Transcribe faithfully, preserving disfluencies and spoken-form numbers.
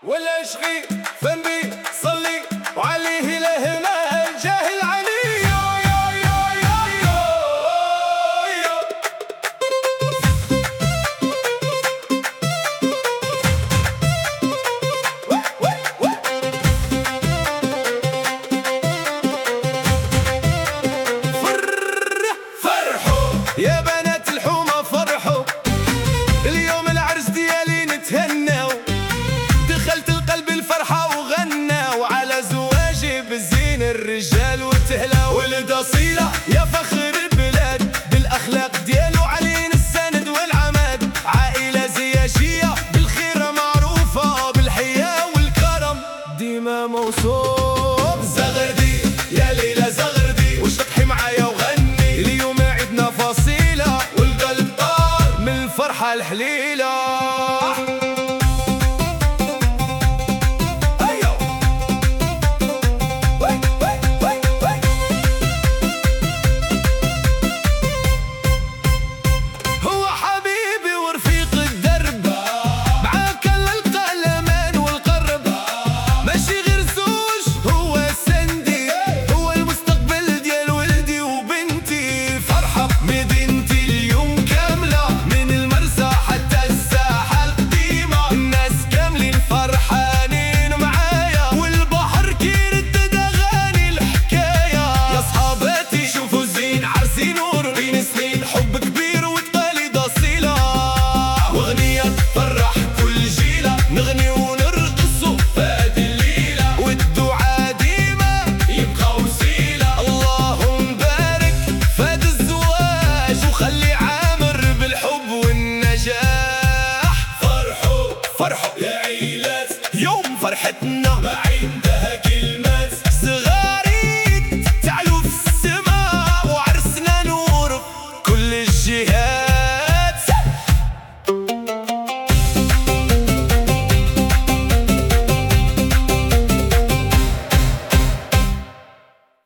ولا شغي ذنبي صلي وعليه له ما جاهل علي يو يو يو يو يو فرحوا يا بنات الحومة فرحوا اليوم العرس ديالي نتهناو دخلت القلب الفرحة وغنى وعلى زواجي بالزين الرجال وتهلا ولد أصيلة يا فخر البلاد بالأخلاق ديالو علينا السند والعماد عائلة زياشية بالخير معروفة بالحياة والكرم ديما موصوف زغردي يا ليلى زغردي وش تضحي معايا وغني اليوم عيدنا فصيلة والقلب طار من الفرحة الحليلة فرحوا يا عيلات يوم فرحتنا ما عندها كلمات زغاريد تعلو في السماء وعرسنا نور كل الجهات.